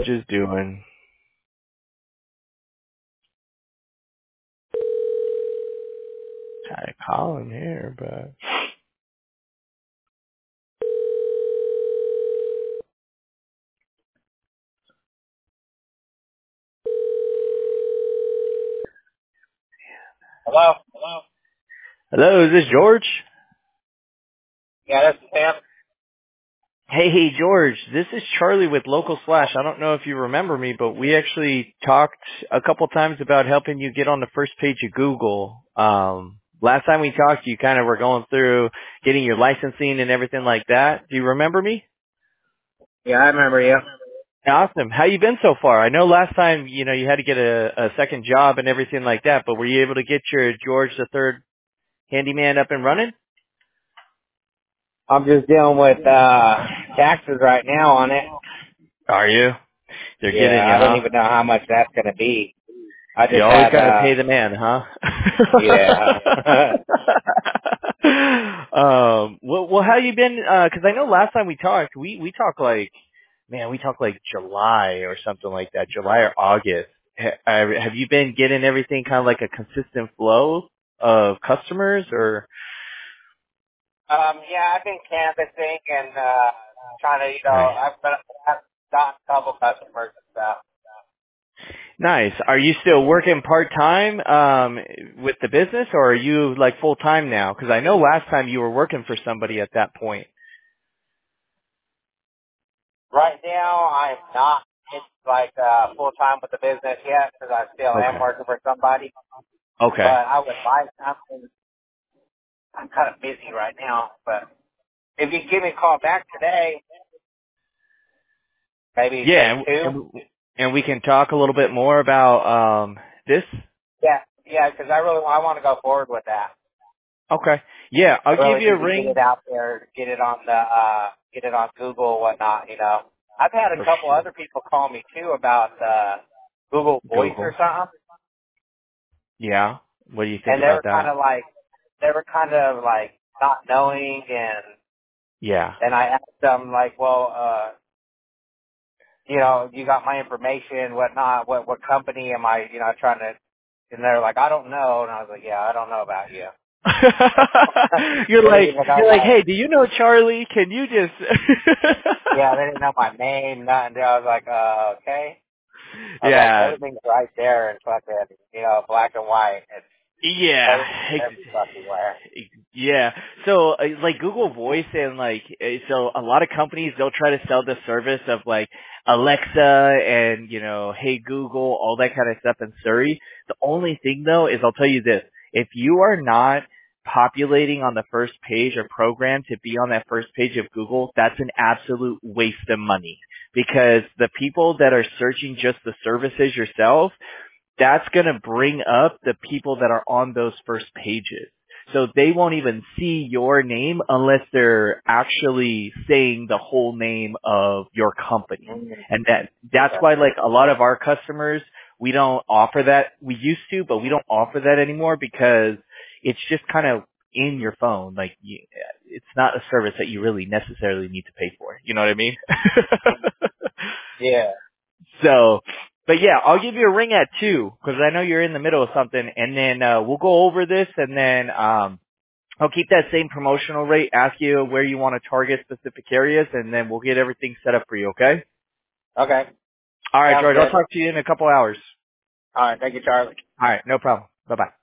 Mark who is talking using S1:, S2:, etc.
S1: George is doing. Try to call him here, but
S2: Hello?
S1: hello, is this George?
S2: Yeah, this is Sam.
S1: Hey, George, this is Charlie with Local Slash. I don't know if you remember me, but we actually talked a couple times about helping you get on the first page of Google. Last time we talked, you kind of were going through getting your licensing and everything like that. Do you remember me?
S2: Yeah, I remember you.
S1: Awesome. How you been so far? I know last time, you had to get a second job and everything like that, but were you able to get your George the Third handyman up and running?
S2: I'm just dealing with taxes right now on it.
S1: Are you? They're getting
S2: Yeah,
S1: you,
S2: I don't
S1: huh?
S2: even know how much that's going to be. I
S1: You
S2: just
S1: always
S2: had,
S1: gotta pay the man, huh?
S2: yeah.
S1: Well, how you been? 'Cause I know last time we talked, we talked like, man, we talked like July or something like that, July or August. Have you been getting everything kind of like a consistent flow of customers, or?
S2: Yeah, I've been canvassing and trying to,
S1: Nice.
S2: I've got a couple customers and stuff.
S1: Nice. Are you still working part-time with the business, or are you like full-time now? Because I know last time you were working for somebody at that point.
S2: Right now, I'm not like full-time with the business yet because I still am
S1: Okay.
S2: working for somebody.
S1: Okay.
S2: But I would like something. I'm kind of busy right now, but if you give me a call back today, maybe say
S1: Yeah,
S2: 2.
S1: and we can talk a little bit more about this.
S2: Yeah, because I want to go forward with that.
S1: Okay. Yeah,
S2: I
S1: I'll give
S2: really
S1: you a
S2: need to get
S1: ring
S2: it out there, get it on Google and whatnot. I've had a
S1: for
S2: couple
S1: sure.
S2: other people call me too about Google Voice or
S1: Google.
S2: something,
S1: Yeah. What do you think
S2: and
S1: about that?
S2: they were kind of like not knowing,
S1: Yeah.
S2: and I asked them like, well, you got my information, whatnot. What company am I, trying to? And they're like, I don't know, and I was like, yeah, I don't know about you.
S1: you're
S2: They
S1: like
S2: didn't even know
S1: you're like,
S2: my
S1: hey, do you know Charlie? Can you just?
S2: Yeah, they didn't know my name, nothing. I was like, okay. I was like,
S1: Yeah.
S2: everything's right there in fucking, black and white. It's everything's
S1: Yeah.
S2: every fucking where.
S1: Yeah. So like Google Voice and like so a lot of companies they'll try to sell the service of like Alexa and Hey Google, all that kind of stuff in Surrey. The only thing though is I'll tell you this. If you are not populating on the first page or programmed to be on that first page of Google, that's an absolute waste of money because the people that are searching just the services yourself, that's going to bring up the people that are on those first pages. So they won't even see your name unless they're actually saying the whole name of your company. And that's
S2: Okay.
S1: why like a lot of our customers, we don't offer that. We used to, but we don't offer that anymore because it's just kind of in your phone. Like it's not a service that you really necessarily need to pay for. You know what I mean?
S2: Yeah.
S1: So, but yeah, I'll give you a ring at 2 because I know you're in the middle of something, and then we'll go over this, and then I'll keep that same promotional rate. Ask you where you want to target specific areas, and then we'll get everything set up for you. Okay?
S2: Okay.
S1: All right,
S2: Sounds
S1: George. I'll
S2: good.
S1: talk to you in a couple hours.
S2: All right. Thank you, Charlie.
S1: All right, no problem. Bye bye.